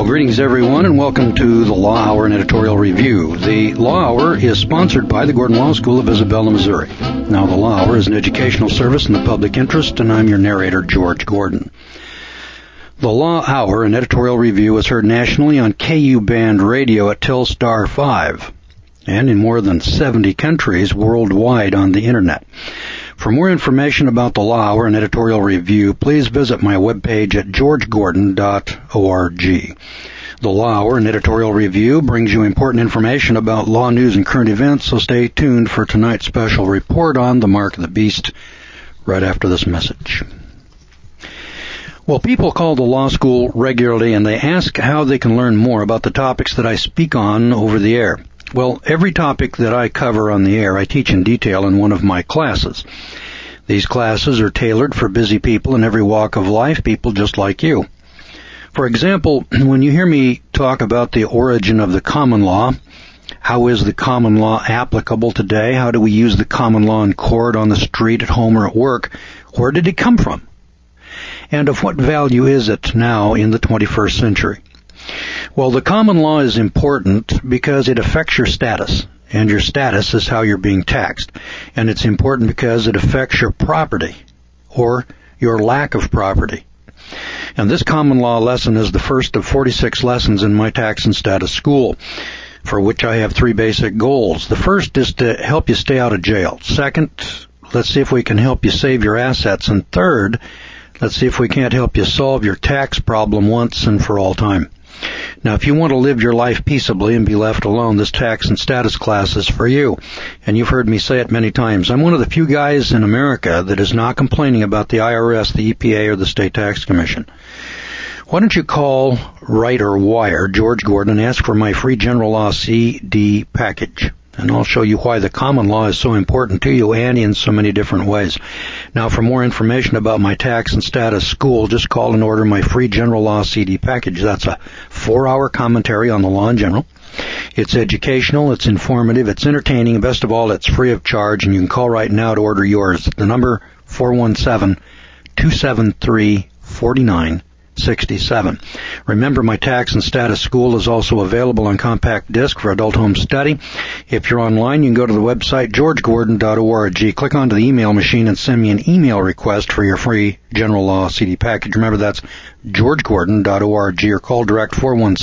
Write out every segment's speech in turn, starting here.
Greetings, everyone, and welcome to the Law Hour and Editorial Review. The Law Hour is sponsored by the Gordon Law School of Isabella, Missouri. Now, the Law Hour is an educational service in the public interest, and I'm your narrator, George Gordon. The Law Hour and Editorial Review is heard nationally on KU Band Radio at Telstar 5, and in more than 70 countries worldwide on the Internet. For more information about the Law Hour and Editorial Review, please visit my webpage at georgegordon.org. The Law Hour and Editorial Review brings you important information about law news and current events, so stay tuned for tonight's special report on the Mark of the Beast right after this message. Well, people call the law school regularly and they ask how they can learn more about the topics that I speak on over the air. Well, every topic that I cover on the air, I teach in detail in one of my classes. These classes are tailored for busy people in every walk of life, people just like you. For example, when you hear me talk about the origin of the common law, how is the common law applicable today? How do we use the common law in court, on the street, at home, or at work? Where did it come from? And of what value is it now in the 21st century? Well, the common law is important because it affects your status, and your status is how you're being taxed. And it's important because it affects your property, or your lack of property. And this common law lesson is the first of 46 lessons in my tax and status school, for which I have 3 basic goals. The first is to help you stay out of jail. Second, let's see if we can help you save your assets. And third, let's see if we can't help you solve your tax problem once and for all time. Now, if you want to live your life peaceably and be left alone, this tax and status class is for you. And you've heard me say it many times. I'm one of the few guys in America that is not complaining about the IRS, the EPA, or the State Tax Commission. Why don't you call, write, or wire George Gordon and ask for my free general law CD package? And I'll show you why the common law is so important to you and in so many different ways. Now, for more information about my tax and status school, just call and order my free general law CD package. That's a 4-hour commentary on the law in general. It's educational, it's informative, it's entertaining, and best of all, it's free of charge, and you can call right now to order yours. The number 417-273-4967. Remember, my tax and status school is also available on compact disc for adult home study. If you're online, you can go to the website georgegordon.org, click onto the email machine and send me an email request for your free general law CD package. Remember, that's georgegordon.org, or call direct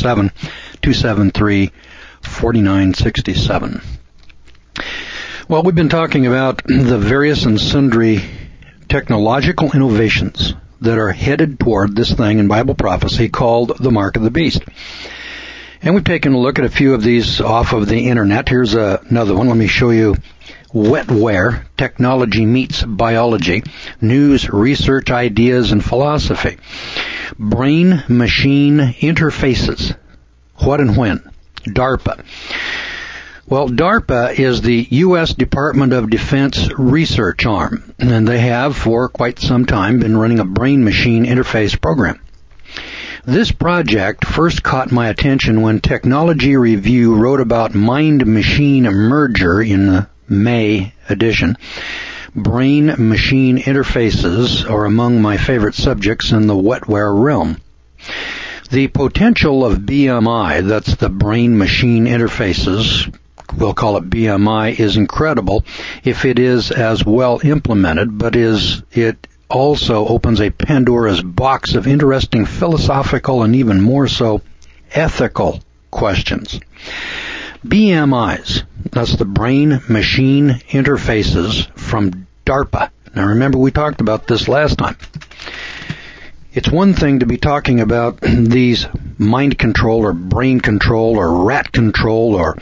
417-273-4967. Well, we've been talking about the various and sundry technological innovations that are headed toward this thing in Bible prophecy called the Mark of the Beast. And we've taken a look at a few of these off of the Internet. Here's another one. Let me show you Wetware, Technology Meets Biology, News, Research, Ideas, and Philosophy. Brain-Machine Interfaces, What and When? DARPA. Well, DARPA is the U.S. Department of Defense research arm, and they have for quite some time been running a brain-machine interface program. This project first caught my attention when Technology Review wrote about mind-machine merger in the May edition. Brain-machine interfaces are among my favorite subjects in the wetware realm. The potential of BMI, that's the brain-machine interfaces, we'll call it BMI, is incredible if it is as well implemented, but it also opens a Pandora's box of interesting philosophical and even more so ethical questions. BMIs, that's the brain-machine interfaces from DARPA. Now remember, we talked about this last time. It's one thing to be talking about these mind control or brain control or rat control or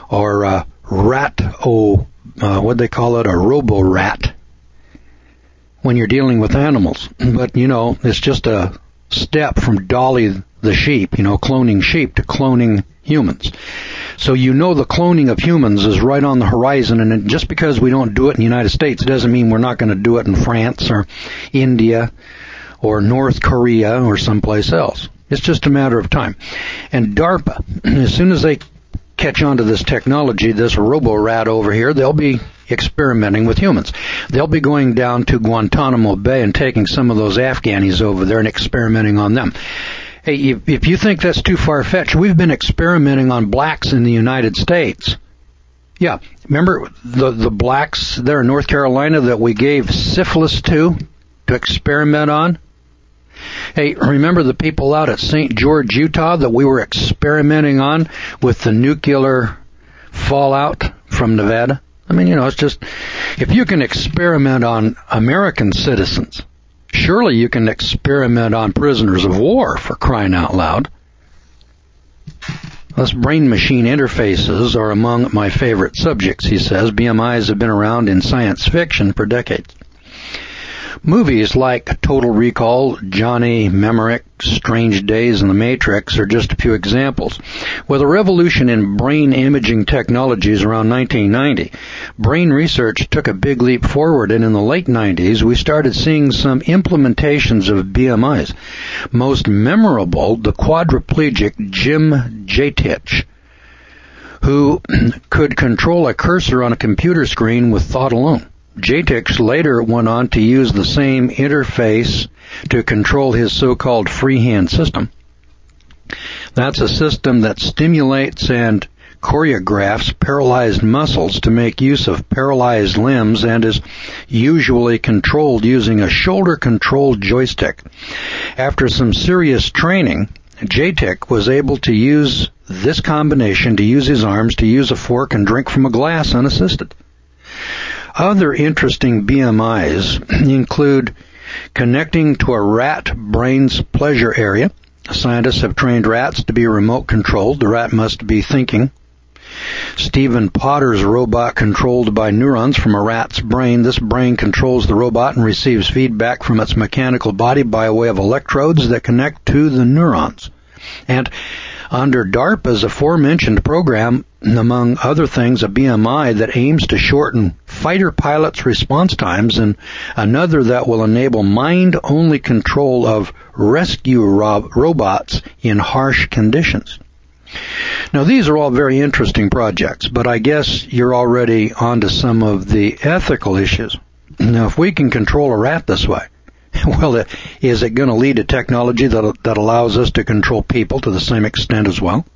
what'd they call it, a robo-rat, when you're dealing with animals. But, it's just a step from Dolly the sheep, cloning sheep, to cloning humans. So the cloning of humans is right on the horizon, and just because we don't do it in the United States doesn't mean we're not going to do it in France or India or North Korea or someplace else. It's just a matter of time. And DARPA, as soon as they catch on to this technology, this robo-rat over here, they'll be experimenting with humans. They'll be going down to Guantanamo Bay and taking some of those Afghanis over there and experimenting on them. Hey, if you think that's too far-fetched, we've been experimenting on blacks in the United States. Yeah, remember the blacks there in North Carolina that we gave syphilis to experiment on? Hey, remember the people out at St. George, Utah that we were experimenting on with the nuclear fallout from Nevada? I mean, it's just, if you can experiment on American citizens, surely you can experiment on prisoners of war, for crying out loud. Thus, brain-machine interfaces are among my favorite subjects, he says. BMIs have been around in science fiction for decades. Movies like Total Recall, Johnny Mnemonic, Strange Days, and The Matrix are just a few examples. With a revolution in brain imaging technologies around 1990, brain research took a big leap forward, and in the late 90s, we started seeing some implementations of BMIs. Most memorable, the quadriplegic Jim Jatich, who could control a cursor on a computer screen with thought alone. Jatich later went on to use the same interface to control his so-called freehand system. That's a system that stimulates and choreographs paralyzed muscles to make use of paralyzed limbs and is usually controlled using a shoulder-controlled joystick. After some serious training, Jatich was able to use this combination, to use his arms, to use a fork and drink from a glass unassisted. Other interesting BMIs include connecting to a rat brain's pleasure area. Scientists have trained rats to be remote controlled. The rat must be thinking. Stephen Potter's robot controlled by neurons from a rat's brain. This brain controls the robot and receives feedback from its mechanical body by way of electrodes that connect to the neurons. And under DARPA's aforementioned program, among other things, a BMI that aims to shorten fighter pilots' response times, and another that will enable mind-only control of rescue robots in harsh conditions. Now, these are all very interesting projects, but I guess you're already onto some of the ethical issues. Now, if we can control a rat this way, well, is it going to lead to technology that allows us to control people to the same extent as well?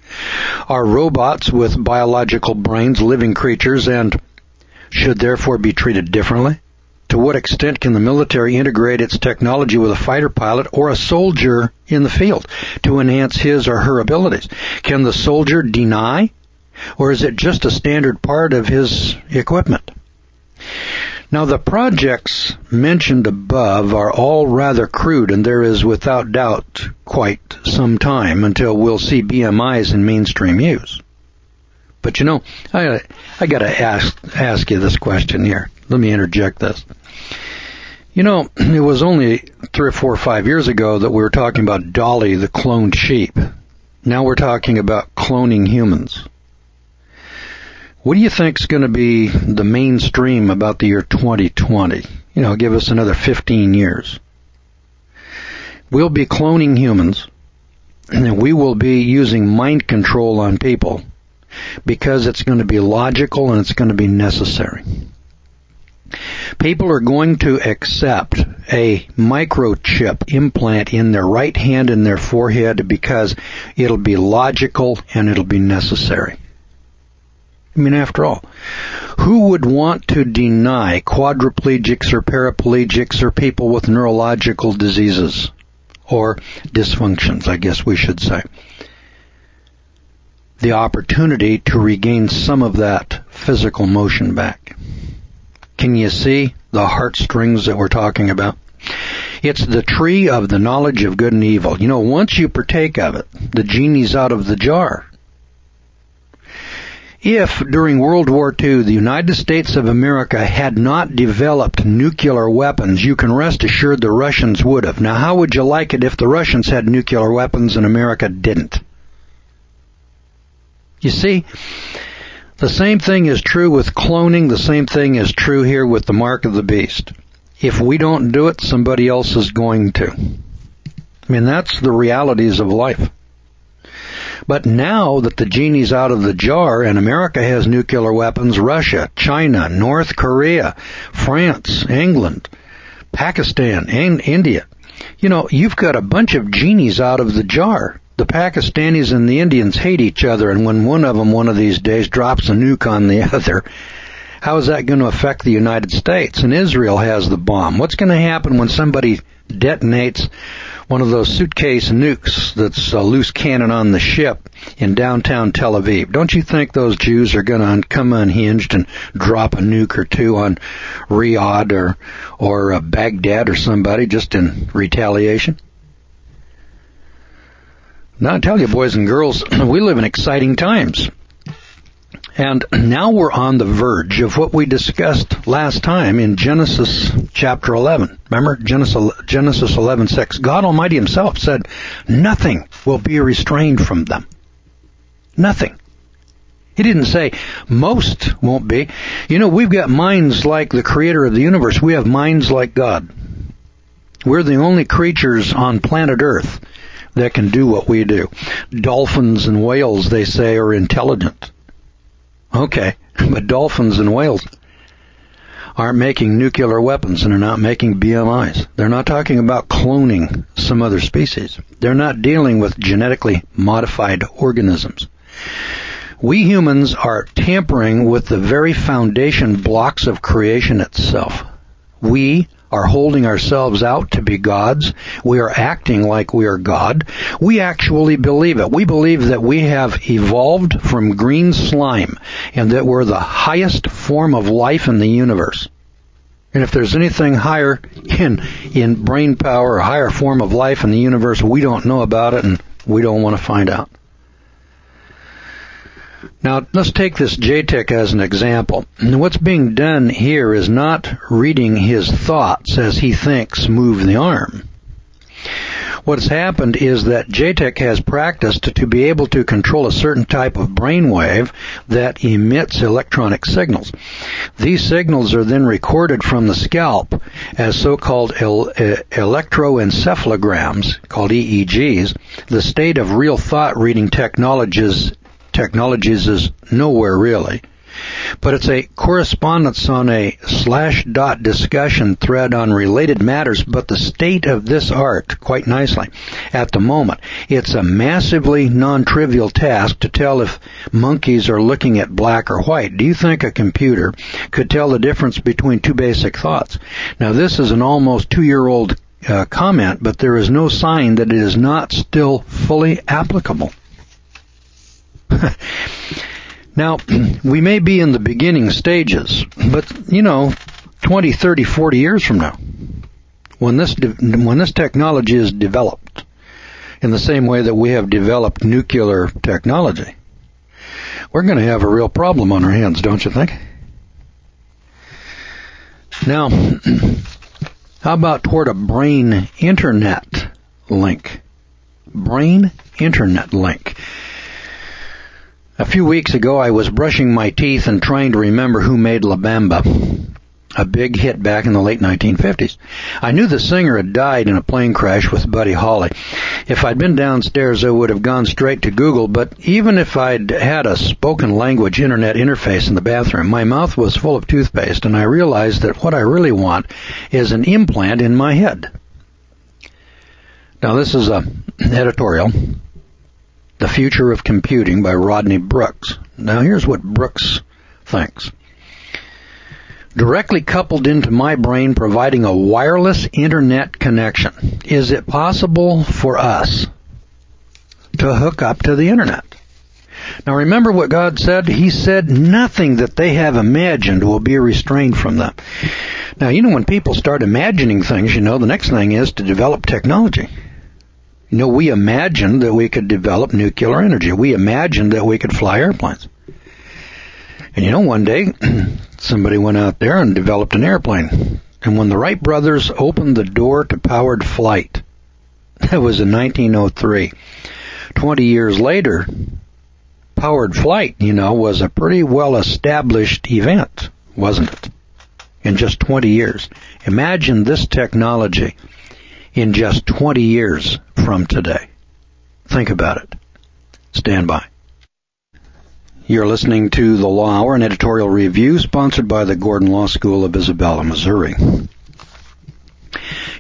Are robots with biological brains living creatures and should therefore be treated differently? To what extent can the military integrate its technology with a fighter pilot or a soldier in the field to enhance his or her abilities? Can the soldier deny, or is it just a standard part of his equipment? Now, the projects mentioned above are all rather crude, and there is without doubt quite some time until we'll see BMIs in mainstream use. But I gotta ask you this question here. Let me interject this. It was only 3 or 4 or 5 years ago that we were talking about Dolly the cloned sheep. Now we're talking about cloning humans. What do you think is going to be the mainstream about the year 2020? Give us another 15 years. We'll be cloning humans, and we will be using mind control on people because it's going to be logical and it's going to be necessary. People are going to accept a microchip implant in their right hand and their forehead because it'll be logical and it'll be necessary. I mean, after all, who would want to deny quadriplegics or paraplegics or people with neurological diseases or dysfunctions, I guess we should say, the opportunity to regain some of that physical motion back? Can you see the heartstrings that we're talking about? It's the tree of the knowledge of good and evil. Once you partake of it, the genie's out of the jar. If, during World War II, the United States of America had not developed nuclear weapons, you can rest assured the Russians would have. Now, how would you like it if the Russians had nuclear weapons and America didn't? You see, the same thing is true with cloning. The same thing is true here with the mark of the beast. If we don't do it, somebody else is going to. I mean, that's the realities of life. But now that the genie's out of the jar and America has nuclear weapons, Russia, China, North Korea, France, England, Pakistan, and India, You know, you've got a bunch of genies out of the jar. The Pakistanis and the Indians hate each other, and when one of them one of these days drops a nuke on the other, how is that going to affect the United States? And Israel has the bomb. What's going to happen when somebody detonates one of those suitcase nukes that's a loose cannon on the ship in downtown Tel Aviv? Don't you think those Jews are going to come unhinged and drop a nuke or two on Riyadh or Baghdad or somebody just in retaliation? Now I tell you, boys and girls, we live in exciting times. And now we're on the verge of what we discussed last time in Genesis chapter 11. Remember, Genesis 11:6. God Almighty himself said, nothing will be restrained from them. Nothing. He didn't say most won't be. You know, we've got minds like the creator of the universe. We have minds like God. We're the only creatures on planet Earth that can do what we do. Dolphins and whales, they say, are intelligent. Okay, but dolphins and whales aren't making nuclear weapons and are not making BMIs. They're not talking about cloning some other species. They're not dealing with genetically modified organisms. We humans are tampering with the very foundation blocks of creation itself. We are holding ourselves out to be gods. We are acting like we are God. We actually believe it. We believe that we have evolved from green slime and that we're the highest form of life in the universe. And if there's anything higher in brain power or higher form of life in the universe, we don't know about it and we don't want to find out. Now, let's take this Jacek as an example. What's being done here is not reading his thoughts as he thinks move the arm. What's happened is that Jacek has practiced to be able to control a certain type of brainwave that emits electronic signals. These signals are then recorded from the scalp as so-called electroencephalograms, called EEGs. The state of real thought reading technologies is nowhere really. But it's a correspondence on a /dot discussion thread on related matters, but the state of this art, quite nicely, at the moment, it's a massively non-trivial task to tell if monkeys are looking at black or white. Do you think a computer could tell the difference between two basic thoughts? Now, this is an almost 2-year-old comment, but there is no sign that it is not still fully applicable. Now, we may be in the beginning stages, but, 20, 30, 40 years from now, when this technology is developed, in the same way that we have developed nuclear technology, we're going to have a real problem on our hands, don't you think? Now, how about toward a brain internet link? Brain internet link. A few weeks ago, I was brushing my teeth and trying to remember who made La Bamba, a big hit back in the late 1950s. I knew the singer had died in a plane crash with Buddy Holly. If I'd been downstairs, I would have gone straight to Google, but even if I'd had a spoken language internet interface in the bathroom, my mouth was full of toothpaste, and I realized that what I really want is an implant in my head. Now, this is an editorial. The Future of Computing by Rodney Brooks. Now here's what Brooks thinks. Directly coupled into my brain, providing a wireless internet connection. Is it possible for us to hook up to the internet? Now remember what God said? He said nothing that they have imagined will be restrained from them. Now, when people start imagining things, the next thing is to develop technology. We imagined that we could develop nuclear energy. We imagined that we could fly airplanes. And one day, somebody went out there and developed an airplane. And when the Wright brothers opened the door to powered flight, that was in 1903. 20 years later, powered flight, was a pretty well-established event, wasn't it? In just 20 years. Imagine this technology in just 20 years from today. Think about it. Stand by. You're listening to The Law Hour, an editorial review sponsored by the Gordon Law School of Isabella, Missouri.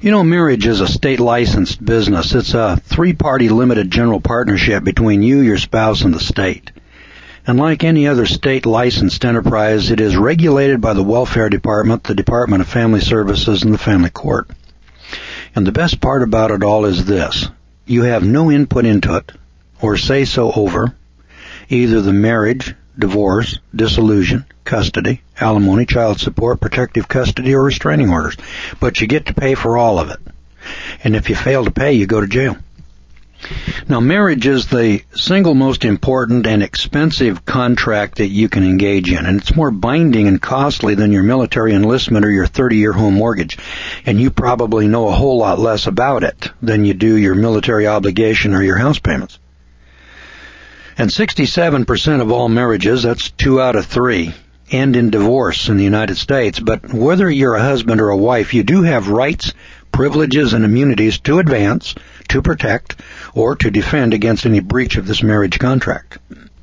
You know, marriage is a state-licensed business. It's a three-party limited general partnership between you, your spouse, and the state. And like any other state-licensed enterprise, it is regulated by the Welfare Department, the Department of Family Services, and the Family Court. And the best part about it all is this. You have no input into it, or say-so over, either the marriage, divorce, dissolution, custody, alimony, child support, protective custody, or restraining orders. But you get to pay for all of it. And if you fail to pay, you go to jail. Now, marriage is the single most important and expensive contract that you can engage in, and it's more binding and costly than your military enlistment or your 30-year home mortgage, and you probably know a whole lot less about it than you do your military obligation or your house payments. And 67% of all marriages, that's 2 out of 3, end in divorce in the United States, but whether you're a husband or a wife, you do have rights, privileges, and immunities to advance, to protect, or to defend against any breach of this marriage contract.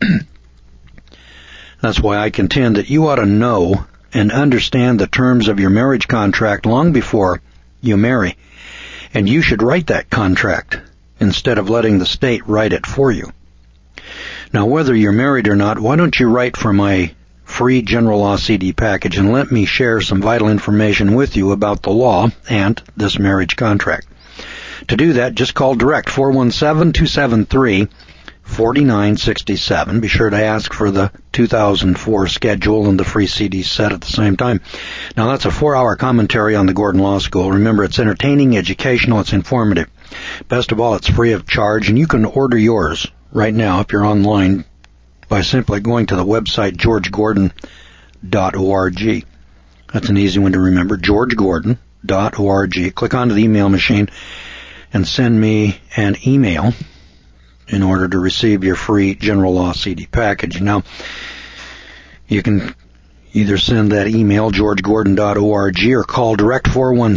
That's why I contend that you ought to know and understand the terms of your marriage contract long before you marry. And you should write that contract instead of letting the state write it for you. Now, whether you're married or not, why don't you write for my free General Law CD package and let me share some vital information with you about the law and this marriage contract. To do that, just call direct 417-273-4967. Be sure to ask for the 2004 schedule and the free CD set at the same time. Now, that's a 4-hour commentary on the Gordon Law School. Remember, it's entertaining, educational, it's informative. Best of all, it's free of charge, and you can order yours right now if you're online by simply going to the website georgegordon.org. That's an easy one to remember, georgegordon.org. Click onto the email machine and send me an email in order to receive your free General Law CD package. Now, you can either send that email, georgegordon.org, or call direct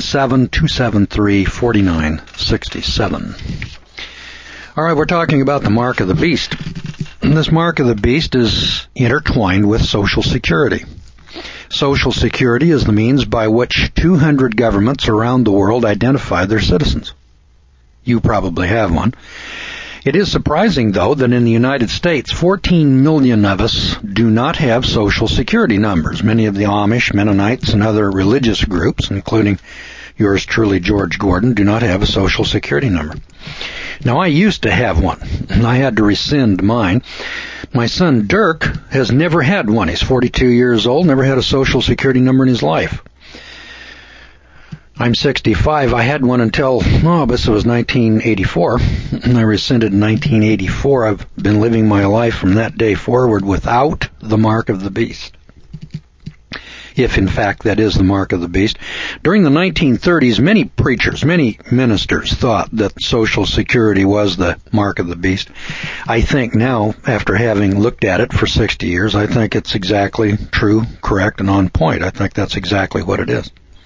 417-273-4967. All right, we're talking about the mark of the beast. And this mark of the beast is intertwined with Social Security. Social Security is the means by which 200 governments around the world identify their citizens. You probably have one. It is surprising, though, that in the United States, 14 million of us do not have Social Security numbers. Many of the Amish, Mennonites, and other religious groups, including yours truly, George Gordon, do not have a Social Security number. Now, I used to have one, and I had to rescind mine. My son, Dirk, has never had one. He's 42 years old, never had a Social Security number in his life. I'm 65. I had one until, this was 1984, and I rescinded in 1984. I've been living my life from that day forward without the mark of the beast. If, in fact, that is the mark of the beast. During the 1930s, many preachers, many ministers thought that Social Security was the mark of the beast. I think now, after having looked at it for 60 years, I think it's exactly true, correct, and on point. I think that's exactly what it is.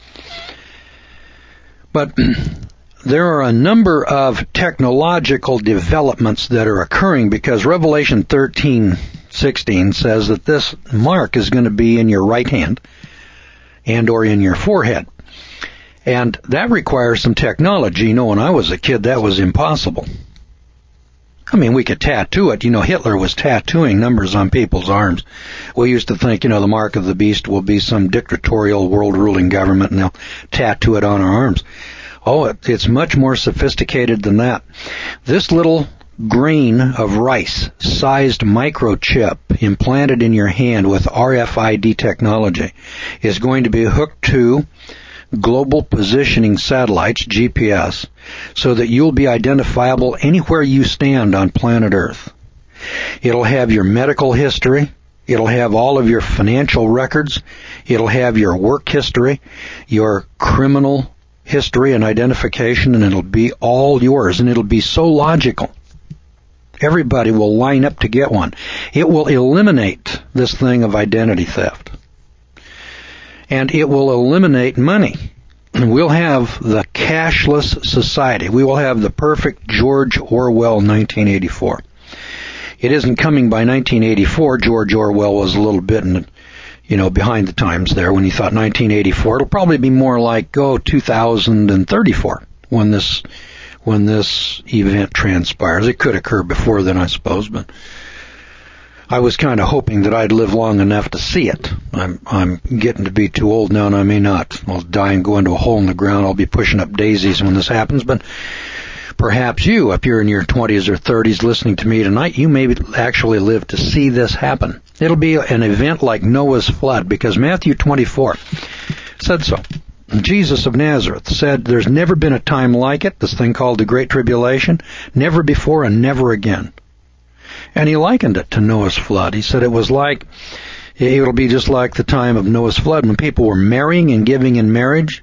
But there are a number of technological developments that are occurring because Revelation 13:16 says that this mark is going to be in your right hand and or in your forehead. And that requires some technology. You know, when I was a kid, that was impossible. I mean, we could tattoo it. You know, Hitler was tattooing numbers on people's arms. We used to think, the mark of the beast will be some dictatorial world-ruling government, and they'll tattoo it on our arms. Oh, it's much more sophisticated than that. This little grain of rice-sized microchip implanted in your hand with RFID technology is going to be hooked to global positioning satellites, GPS, so that you'll be identifiable anywhere you stand on planet Earth. It'll have your medical history. It'll have all of your financial records. It'll have your work history, your criminal history and identification, and it'll be all yours, and it'll be so logical. Everybody will line up to get one. It will eliminate this thing of identity theft. And it will eliminate money. We'll have the cashless society. We will have the perfect George Orwell 1984. It isn't coming by 1984. George Orwell was a little bit in behind the times there when you thought 1984. It'll probably be more like, 2034 when this event transpires. It could occur before then, I suppose, but I was kind of hoping that I'd live long enough to see it. I'm getting to be too old now, and I may not. I'll die and go into a hole in the ground. I'll be pushing up daisies when this happens, but perhaps you, up here in your 20s or 30s listening to me tonight, you may actually live to see this happen. It'll be an event like Noah's flood, because Matthew 24 said so. Jesus of Nazareth said there's never been a time like it, this thing called the Great Tribulation, never before and never again. And he likened it to Noah's flood. He said it'll be just like the time of Noah's flood when people were marrying and giving in marriage.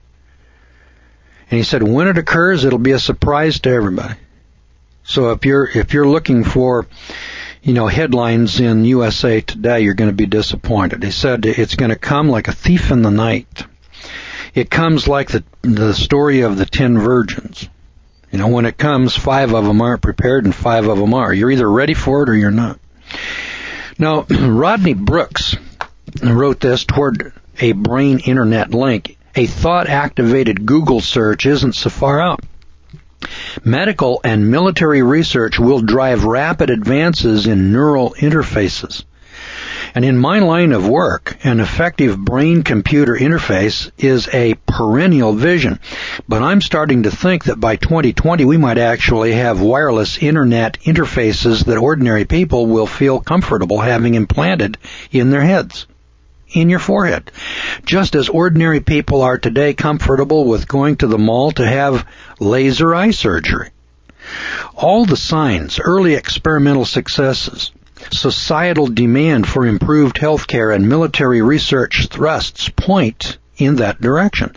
And he said when it occurs, it'll be a surprise to everybody. So if you're looking for, headlines in USA Today, you're going to be disappointed. He said it's going to come like a thief in the night. It comes like the story of the 10 virgins. When it comes, 5 of them aren't prepared and 5 of them are. You're either ready for it or you're not. Now, Rodney Brooks wrote this toward a brain internet link. A thought-activated Google search isn't so far out. Medical and military research will drive rapid advances in neural interfaces. And in my line of work, an effective brain-computer interface is a perennial vision. But I'm starting to think that by 2020 we might actually have wireless internet interfaces that ordinary people will feel comfortable having implanted in their heads, in your forehead. Just as ordinary people are today comfortable with going to the mall to have laser eye surgery. All the signs, early experimental successes, societal demand for improved health care and military research thrusts point in that direction.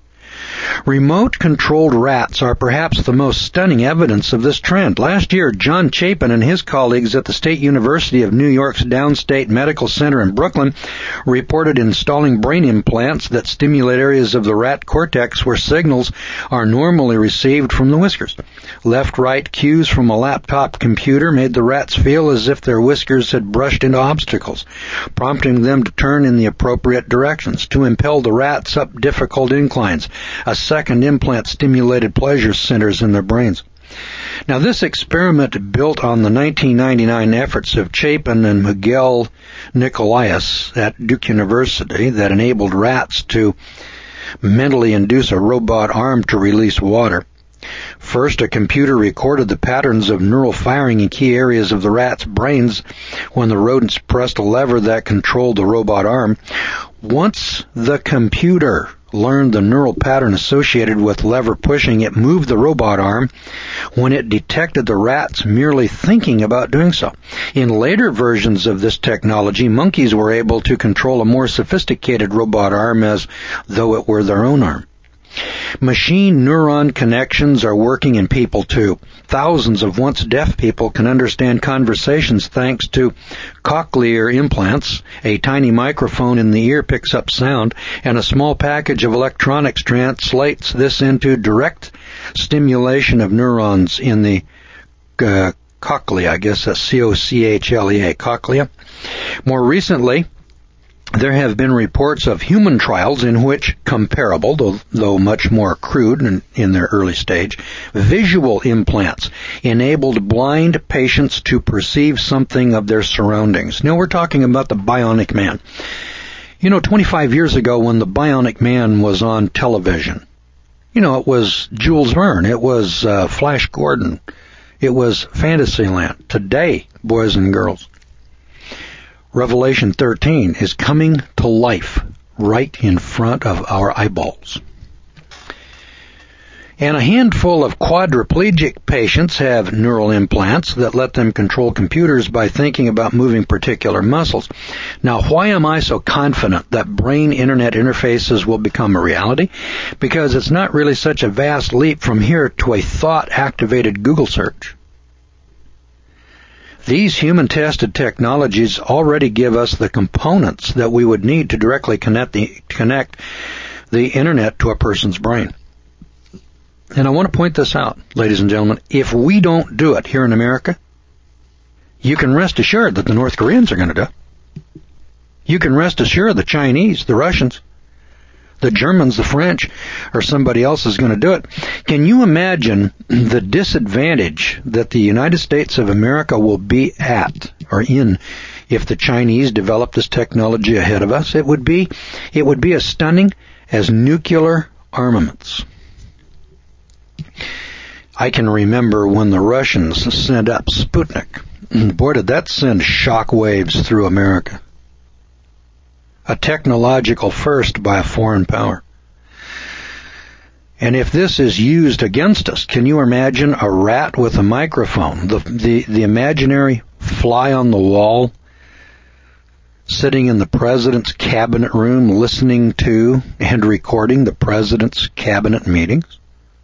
Remote-controlled rats are perhaps the most stunning evidence of this trend. Last year, John Chapin and his colleagues at the State University of New York's Downstate Medical Center in Brooklyn reported installing brain implants that stimulate areas of the rat cortex where signals are normally received from the whiskers. Left-right cues from a laptop computer made the rats feel as if their whiskers had brushed into obstacles, prompting them to turn in the appropriate directions, to impel the rats up difficult inclines. A second implant stimulated pleasure centers in their brains. Now, this experiment built on the 1999 efforts of Chapin and Miguel Nicolais at Duke University that enabled rats to mentally induce a robot arm to release water. First, a computer recorded the patterns of neural firing in key areas of the rat's brains when the rodents pressed a lever that controlled the robot arm. Once the computer learned the neural pattern associated with lever pushing, it moved the robot arm when it detected the rats merely thinking about doing so. In later versions of this technology, monkeys were able to control a more sophisticated robot arm as though it were their own arm. Machine neuron connections are working in people too. Thousands of once deaf people can understand conversations thanks to cochlear implants. A tiny microphone in the ear picks up sound, and a small package of electronics translates this into direct stimulation of neurons in the cochlea. I guess that's C-O-C-H-L-E-A, cochlea. More recently, there have been reports of human trials in which comparable, though much more crude in their early stage, visual implants enabled blind patients to perceive something of their surroundings. Now we're talking about the Bionic Man. 25 years ago when the Bionic Man was on television, it was Jules Verne, it was Flash Gordon, it was Fantasyland. Today, boys and girls, Revelation 13 is coming to life right in front of our eyeballs. And a handful of quadriplegic patients have neural implants that let them control computers by thinking about moving particular muscles. Now, why am I so confident that brain internet interfaces will become a reality? Because it's not really such a vast leap from here to a thought-activated Google search. These human-tested technologies already give us the components that we would need to directly connect the internet to a person's brain. And I want to point this out, ladies and gentlemen. If we don't do it here in America, you can rest assured that the North Koreans are going to do it. You can rest assured the Chinese, the Russians, the Germans, the French, or somebody else is going to do it. Can you imagine the disadvantage that the United States of America will be at or in if the Chinese develop this technology ahead of us? It would be as stunning as nuclear armaments. I can remember when the Russians sent up Sputnik. Boy, did that send shock waves through America. A technological first by a foreign power. And if this is used against us, can you imagine a rat with a microphone? The imaginary fly on the wall sitting in the president's cabinet room listening to and recording the president's cabinet meetings?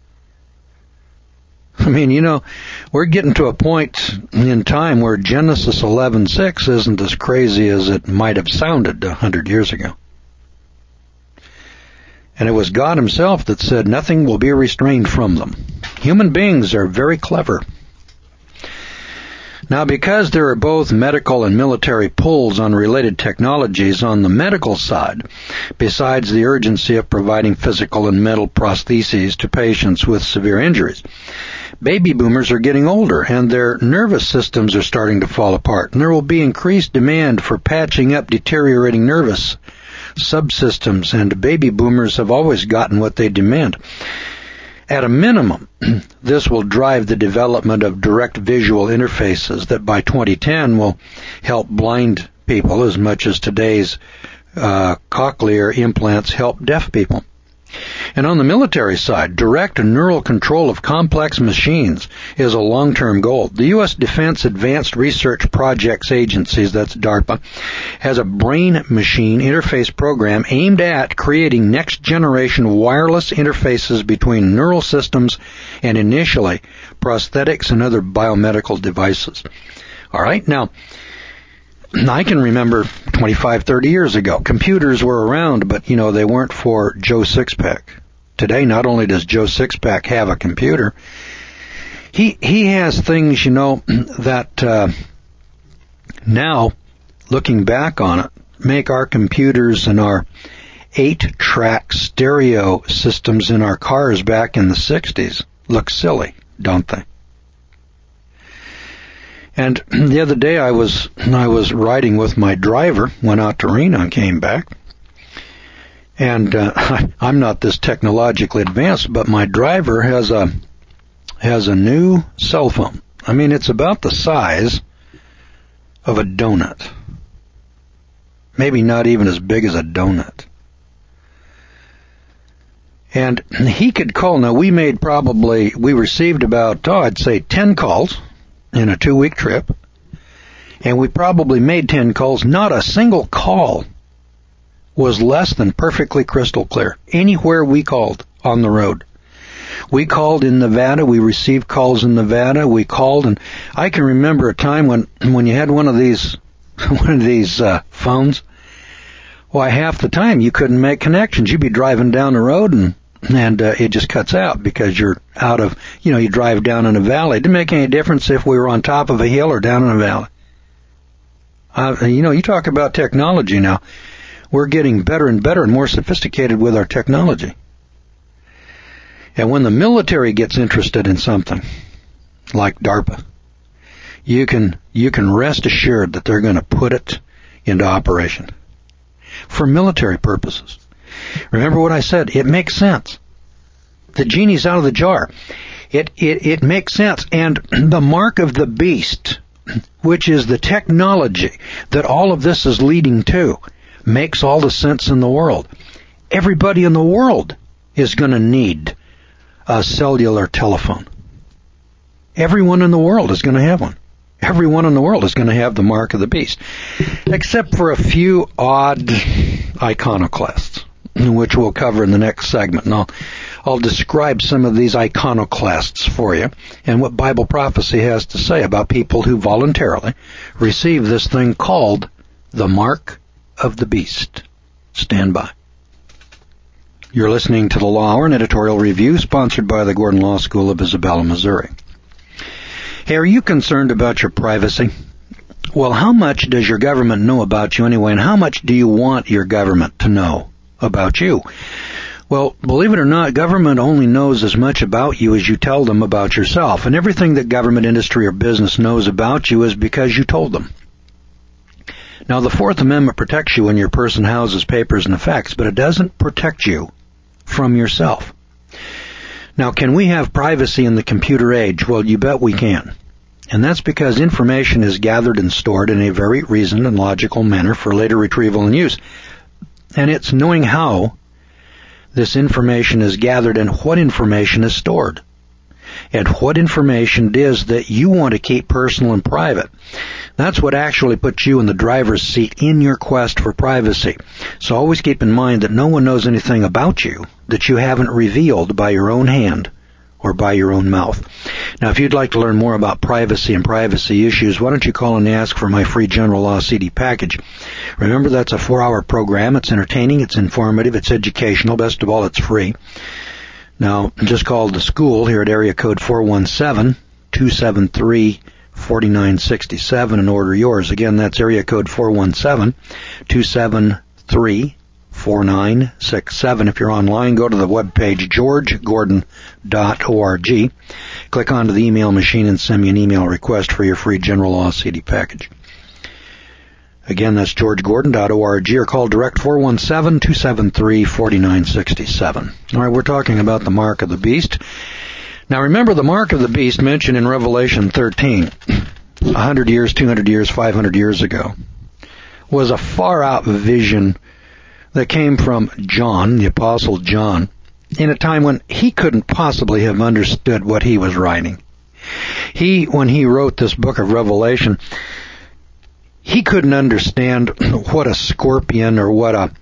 I mean, we're getting to a point in time where Genesis 11:6 isn't as crazy as it might have sounded 100 years ago. And it was God himself that said nothing will be restrained from them. Human beings are very clever. Now, because there are both medical and military pulls on related technologies on the medical side, besides the urgency of providing physical and mental prostheses to patients with severe injuries, baby boomers are getting older and their nervous systems are starting to fall apart, and there will be increased demand for patching up deteriorating nervous subsystems, and baby boomers have always gotten what they demand. At a minimum, this will drive the development of direct visual interfaces that by 2010 will help blind people as much as today's cochlear implants help deaf people. And on the military side, direct neural control of complex machines is a long-term goal. The U.S. Defense Advanced Research Projects Agency, that's DARPA, has a brain-machine interface program aimed at creating next-generation wireless interfaces between neural systems and initially prosthetics and other biomedical devices. All right, now, I can remember 25, 30 years ago, computers were around, but, they weren't for Joe Sixpack. Today, not only does Joe Sixpack have a computer, he has things, that now, looking back on it, make our computers and our 8-track stereo systems in our cars back in the 60s look silly, don't they? And the other day I was riding with my driver, went out to Reno and came back. And I'm not this technologically advanced, but my driver has a new cell phone. I mean, it's about the size of a donut. Maybe not even as big as a donut. And he could call. Now, we received about, I'd say 10 calls in a 2-week trip, and we probably made 10 calls. Not a single call was less than perfectly crystal clear. Anywhere we called on the road. We called in Nevada, we received calls in Nevada, we called, and I can remember a time when you had one of these phones, why half the time you couldn't make connections. You'd be driving down the road and it just cuts out because you're out of, you drive down in a valley. It didn't make any difference if we were on top of a hill or down in a valley. You talk about technology now. We're getting better and better and more sophisticated with our technology. And when the military gets interested in something like DARPA, you can rest assured that they're going to put it into operation for military purposes. Remember what I said. It makes sense. The genie's out of the jar. It makes sense. And the mark of the beast, which is the technology that all of this is leading to, makes all the sense in the world. Everybody in the world is going to need a cellular telephone. Everyone in the world is going to have one. Everyone in the world is going to have the mark of the beast, except for a few odd iconoclasts, which we'll cover in the next segment. And I'll describe some of these iconoclasts for you and what Bible prophecy has to say about people who voluntarily receive this thing called the mark of the beast. Stand by. You're listening to the Law Hour, an editorial review sponsored by the Gordon Law School of Isabella, Missouri. Hey, are you concerned about your privacy? Well, how much does your government know about you anyway, and how much do you want your government to know about you? Well, believe it or not, government only knows as much about you as you tell them about yourself, and everything that government, industry, or business knows about you is because you told them. Now, the Fourth Amendment protects you when your person houses papers and effects, but it doesn't protect you from yourself. Now, can we have privacy in the computer age? Well, you bet we can. And that's because information is gathered and stored in a very reasoned and logical manner for later retrieval and use. And it's knowing how this information is gathered and what information is stored. And what information it is that you want to keep personal and private. That's what actually puts you in the driver's seat in your quest for privacy. So always keep in mind that no one knows anything about you that you haven't revealed by your own hand or by your own mouth. Now, if you'd like to learn more about privacy and privacy issues, why don't you call and ask for my free General Law CD package. Remember, that's a 4-hour program. It's entertaining, it's informative, it's educational. Best of all, it's free. Now, just call the school here at area code 417-273-4967 and order yours. Again, that's area code 417-273-4967. If you're online, go to the webpage georgegordon.org. Click onto the email machine and send me an email request for your free General Law CD package. Again, that's georgegordon.org, or call direct 417-273-4967. All right, we're talking about the mark of the beast. Now, remember, the mark of the beast mentioned in Revelation 13, 100 years, 200 years, 500 years ago, was a far-out vision that came from John, the Apostle John, in a time when he couldn't possibly have understood what he was writing. When he wrote this book of Revelation, he couldn't understand what a scorpion or what a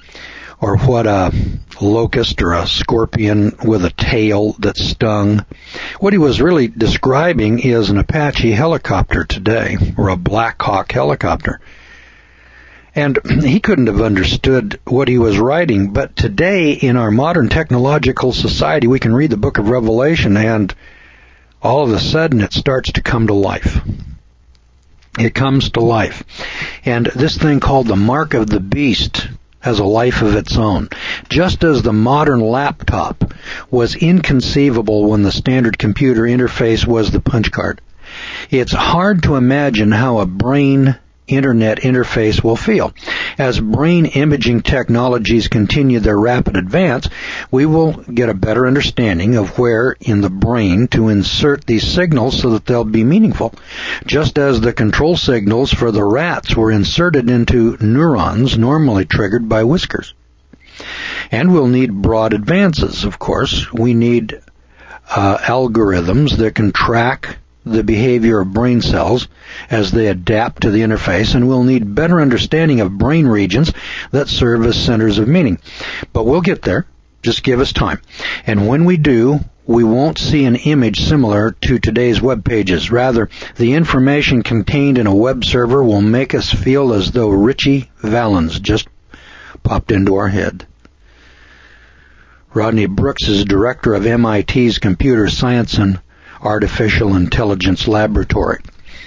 locust or a scorpion with a tail that stung. What he was really describing is an Apache helicopter today, or a Black Hawk helicopter. And he couldn't have understood what he was writing, but today in our modern technological society we can read the book of Revelation and all of a sudden it starts to come to life. It comes to life. And this thing called the mark of the beast has a life of its own. Just as the modern laptop was inconceivable when the standard computer interface was the punch card, it's hard to imagine how a brain internet interface will feel. As brain imaging technologies continue their rapid advance, we will get a better understanding of where in the brain to insert these signals so that they'll be meaningful. Just as the control signals for the rats were inserted into neurons normally triggered by whiskers. And we'll need broad advances, of course. We need algorithms that can track the behavior of brain cells as they adapt to the interface, and we'll need better understanding of brain regions that serve as centers of meaning. But we'll get there. Just give us time. And when we do, we won't see an image similar to today's web pages. Rather, the information contained in a web server will make us feel as though Richie Valens just popped into our head. Rodney Brooks is director of MIT's Computer Science and Artificial Intelligence Laboratory.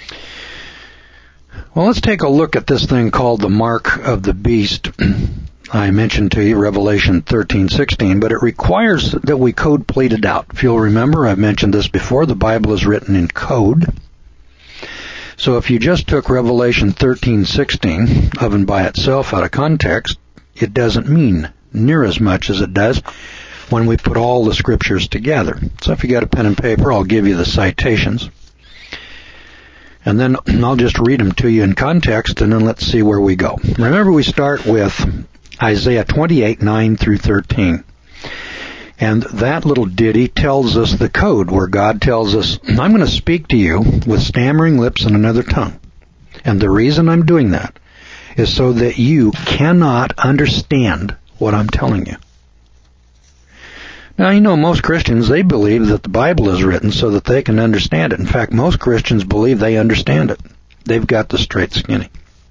Well, let's take a look at this thing called the mark of the beast. I mentioned to you Revelation 13:16, but it requires that we code plead it out. If you'll remember, I've mentioned this before, the Bible is written in code. So if you just took Revelation 13:16 of and by itself out of context, it doesn't mean near as much as it does when we put all the scriptures together. So if you got a pen and paper, I'll give you the citations. And then I'll just read them to you in context, and then let's see where we go. Remember, we start with Isaiah 28:9 through 13. And that little ditty tells us the code where God tells us, I'm going to speak to you with stammering lips and another tongue. And the reason I'm doing that is so that you cannot understand what I'm telling you. Now, you know, most Christians, they believe that the Bible is written so that they can understand it. In fact, most Christians believe they understand it. They've got the straight skinny.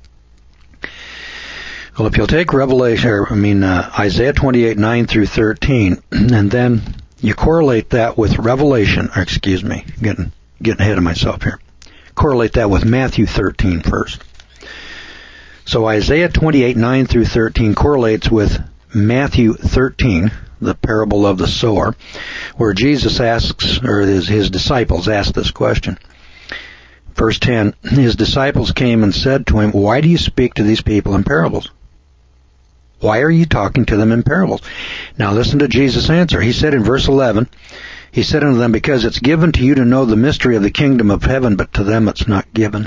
Well, if you'll take Isaiah 28:9 through 13, and then you correlate that with getting ahead of myself here. Correlate that with Matthew 13 first. So Isaiah 28, 9 through 13 correlates with Matthew 13, the parable of the sower, where Jesus asks, or his disciples ask this question. Verse 10, his disciples came and said to him, "Why do you speak to these people in parables? Why are you talking to them in parables?" Now listen to Jesus' answer. He said in verse 11, he said unto them, "Because it's given to you to know the mystery of the kingdom of heaven, but to them it's not given.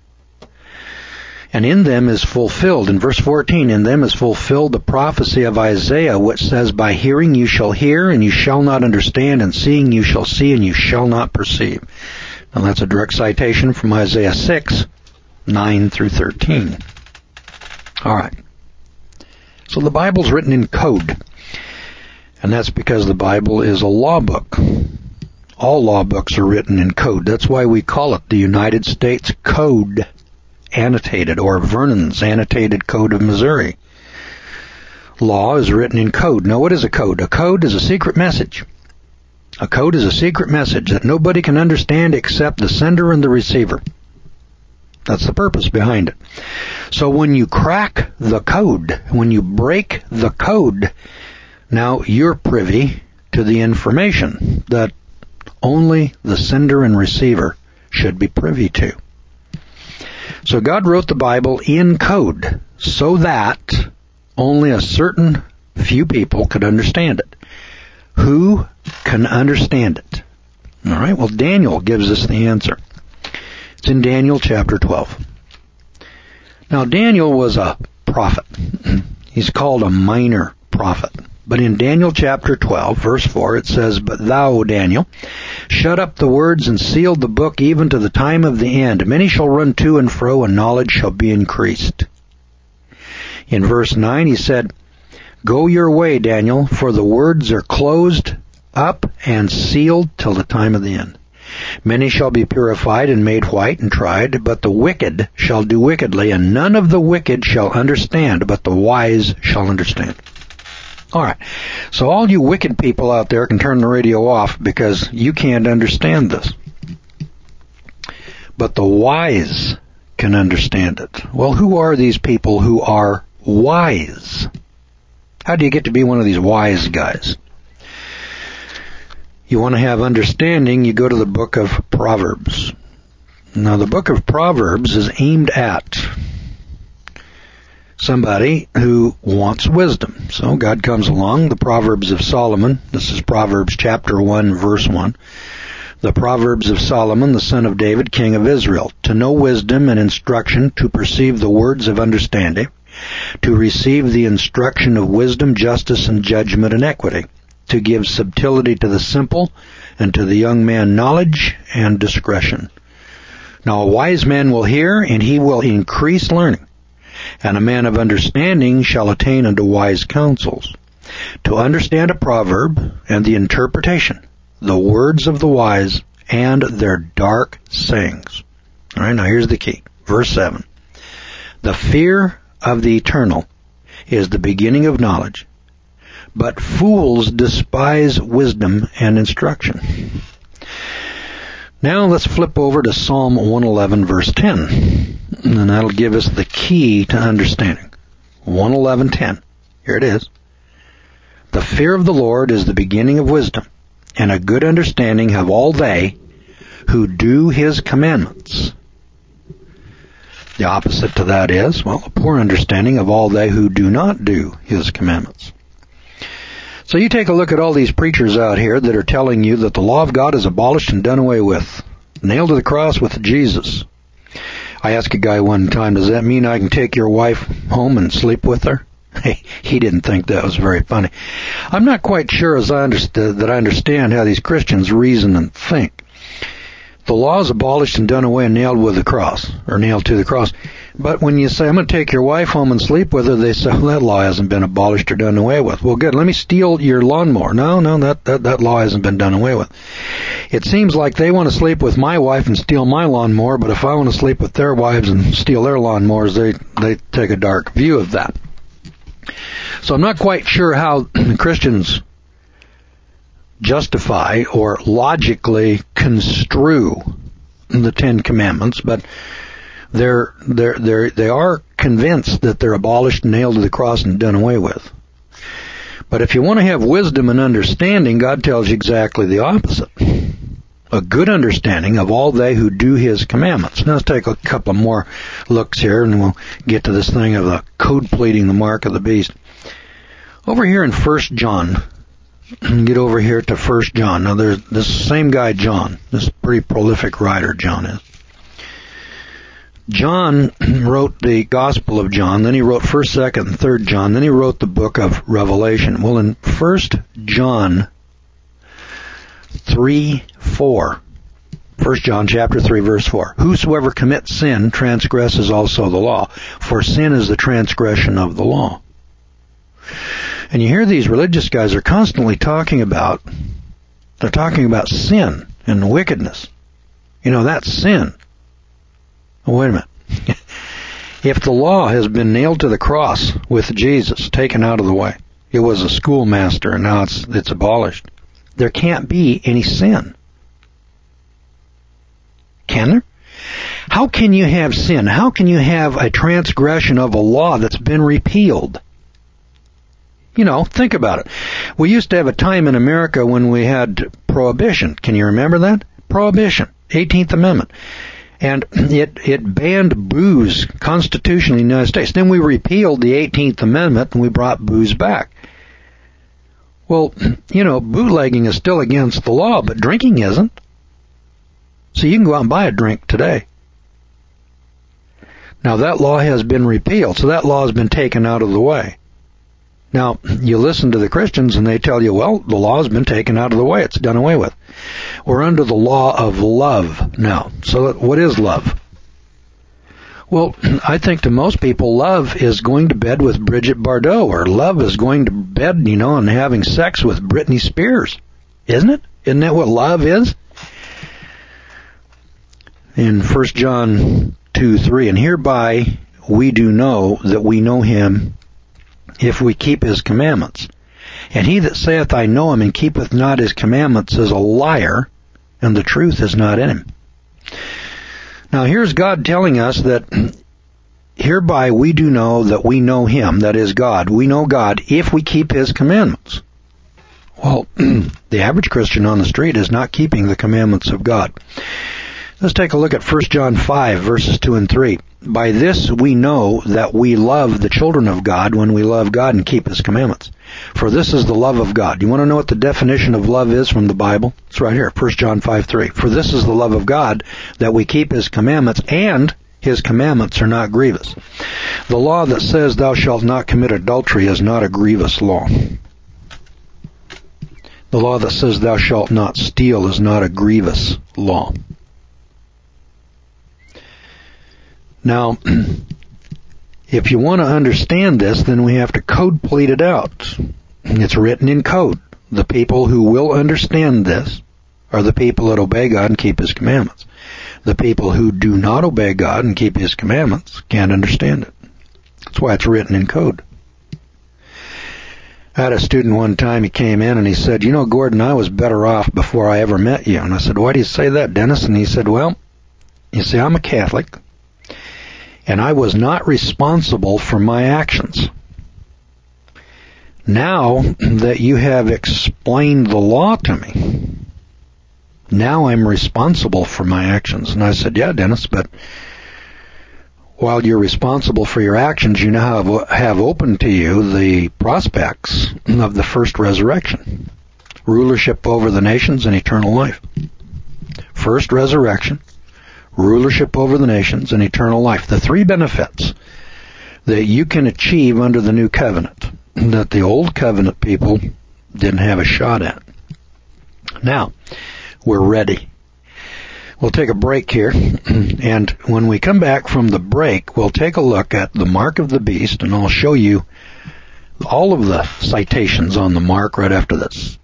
And in them is fulfilled," in verse 14, "in them is fulfilled the prophecy of Isaiah, which says, By hearing you shall hear, and you shall not understand, and seeing you shall see, and you shall not perceive." Now that's a direct citation from Isaiah 6, 9 through 13. All right. So the Bible's written in code. And that's because the Bible is a law book. All law books are written in code. That's why we call it the United States Code Annotated, or Vernon's Annotated Code of Missouri. Law is written in code. Now what is a code? A code is a secret message. A code is a secret message that nobody can understand except the sender and the receiver. That's the purpose behind it. So when you crack the code, when you break the code, now you're privy to the information that only the sender and receiver should be privy to. So God wrote the Bible in code so that only a certain few people could understand it. Who can understand it? All right, well, Daniel gives us the answer. It's in Daniel chapter 12. Now, Daniel was a prophet. He's called a minor prophet. But in Daniel chapter 12, verse 4, it says, "But thou, Daniel, shut up the words and sealed the book even to the time of the end. Many shall run to and fro, and knowledge shall be increased." In verse 9, he said, "Go your way, Daniel, for the words are closed up and sealed till the time of the end. Many shall be purified and made white and tried, but the wicked shall do wickedly, and none of the wicked shall understand, but the wise shall understand." All right, so all you wicked people out there can turn the radio off because you can't understand this. But the wise can understand it. Well, who are these people who are wise? How do you get to be one of these wise guys? You want to have understanding, you go to the book of Proverbs. Now, the book of Proverbs is aimed at somebody who wants wisdom. So God comes along, the Proverbs of Solomon. This is Proverbs chapter 1, verse 1. The Proverbs of Solomon, the son of David, king of Israel, to know wisdom and instruction, to perceive the words of understanding, to receive the instruction of wisdom, justice, and judgment and equity, to give subtlety to the simple, and to the young man knowledge and discretion. Now a wise man will hear, and he will increase learning, and a man of understanding shall attain unto wise counsels. To understand a proverb and the interpretation, the words of the wise, and their dark sayings. All right, now here's the key. Verse 7. The fear of the eternal is the beginning of knowledge, but fools despise wisdom and instruction. Now let's flip over to Psalm 111, verse 10, and that'll give us the key to understanding. 111:10. Here it is. The fear of the Lord is the beginning of wisdom, and a good understanding have all they who do his commandments. The opposite to that is, well, a poor understanding of all they who do not do his commandments. So you take a look at all these preachers out here that are telling you that the law of God is abolished and done away with. Nailed to the cross with Jesus. I asked a guy one time, does that mean I can take your wife home and sleep with her? He didn't think that was very funny. I'm not quite sure I understand how these Christians reason and think. The law is abolished and done away and nailed with the cross, or nailed to the cross. But when you say, I'm going to take your wife home and sleep with her, they say, well, that law hasn't been abolished or done away with. Well, good, let me steal your lawnmower. No, that law hasn't been done away with. It seems like they want to sleep with my wife and steal my lawnmower, but if I want to sleep with their wives and steal their lawnmowers, they take a dark view of that. So I'm not quite sure how Christians justify or logically construe the Ten Commandments, but they are convinced that they're abolished, nailed to the cross, and done away with. But if you want to have wisdom and understanding, God tells you exactly the opposite. A good understanding of all they who do His commandments. Now let's take a couple more looks here, and we'll get to this thing of the code pleading the mark of the beast. Over here in 1 John, get over here to 1 John. Now there's this same guy, John. This pretty prolific writer, John is. John wrote the Gospel of John, then he wrote 1st, 2nd, and 3rd John, then he wrote the book of Revelation. Well, in 1 John 3:4, 1 John chapter 3, verse 4, whosoever commits sin transgresses also the law, for sin is the transgression of the law. And you hear these religious guys are constantly talking about sin and wickedness. You know, that's sin. Oh, wait a minute. If the law has been nailed to the cross with Jesus, taken out of the way, it was a schoolmaster and now it's abolished, there can't be any sin. Can there? How can you have sin? How can you have a transgression of a law that's been repealed? You know, think about it. We used to have a time in America when we had prohibition. Can you remember that? Prohibition. 18th Amendment. And it banned booze constitutionally in the United States. Then we repealed the 18th Amendment and we brought booze back. Well, you know, bootlegging is still against the law, but drinking isn't. So you can go out and buy a drink today. Now that law has been repealed, so that law has been taken out of the way. Now, you listen to the Christians and they tell you, well, the law has been taken out of the way. It's done away with. We're under the law of love now. So what is love? Well, I think to most people, love is going to bed with Bridget Bardot, or love is going to bed, you know, and having sex with Britney Spears. Isn't it? Isn't that what love is? In 1 John 2:3, and hereby we do know that we know Him, if we keep His commandments. And he that saith, I know Him, and keepeth not His commandments, is a liar, and the truth is not in him. Now here's God telling us that hereby we do know that we know Him, that is God. We know God if we keep His commandments. Well, the average Christian on the street is not keeping the commandments of God. Let's take a look at 1 John 5, verses 2 and 3. By this we know that we love the children of God when we love God and keep His commandments. For this is the love of God. You want to know what the definition of love is from the Bible? It's right here, 1 John 5:3. For this is the love of God, that we keep His commandments, and His commandments are not grievous. The law that says thou shalt not commit adultery is not a grievous law. The law that says thou shalt not steal is not a grievous law. Now, if you want to understand this, then we have to code plead it out. It's written in code. The people who will understand this are the people that obey God and keep His commandments. The people who do not obey God and keep His commandments can't understand it. That's why it's written in code. I had a student one time, he came in and he said, you know, Gordon, I was better off before I ever met you. And I said, why do you say that, Dennis? And he said, well, you see, I'm a Catholic, and I was not responsible for my actions. Now that you have explained the law to me, now I'm responsible for my actions. And I said, yeah, Dennis, but while you're responsible for your actions, you now have open to you the prospects of the first resurrection. Rulership over the nations and eternal life. First resurrection, rulership over the nations, and eternal life. The three benefits that you can achieve under the new covenant that the old covenant people didn't have a shot at. Now, we're ready. We'll take a break here, and when we come back from the break, we'll take a look at the mark of the beast, and I'll show you all of the citations on the mark right after this.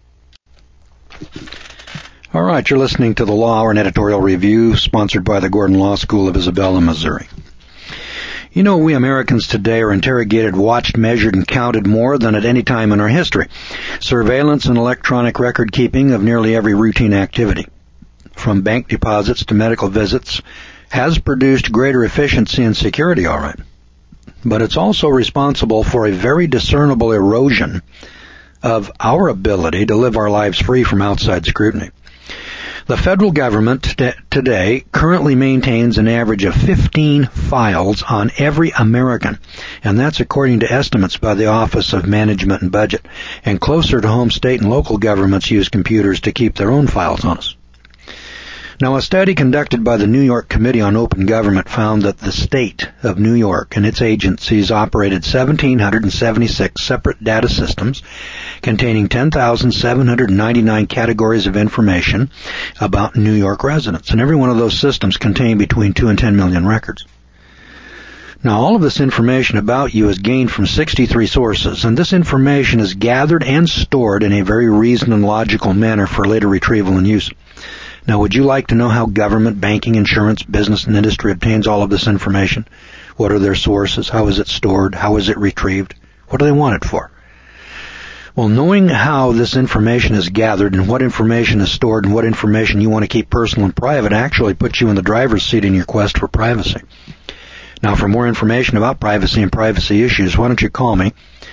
All right, you're listening to the Law Hour, an editorial review sponsored by the Gordon Law School of Isabella, Missouri. You know, we Americans today are interrogated, watched, measured, and counted more than at any time in our history. Surveillance and electronic record keeping of nearly every routine activity, from bank deposits to medical visits, has produced greater efficiency and security, all right. but it's also responsible for a very discernible erosion of our ability to live our lives free from outside scrutiny. The federal government today currently maintains an average of 15 files on every American, and that's according to estimates by the Office of Management and Budget. And closer to home, state, and local governments use computers to keep their own files on us. Now, a study conducted by the New York Committee on Open Government found that the state of New York and its agencies operated 1,776 separate data systems containing 10,799 categories of information about New York residents. And every one of those systems contained between 2 and 10 million records. Now, all of this information about you is gained from 63 sources, and this information is gathered and stored in a very reasoned and logical manner for later retrieval and use. Now, would you like to know how government, banking, insurance, business, and industry obtains all of this information? What are their sources? How is it stored? How is it retrieved? What do they want it for? Well, knowing how this information is gathered and what information is stored and what information you want to keep personal and private actually puts you in the driver's seat in your quest for privacy. Now, for more information about privacy and privacy issues, why don't you call me,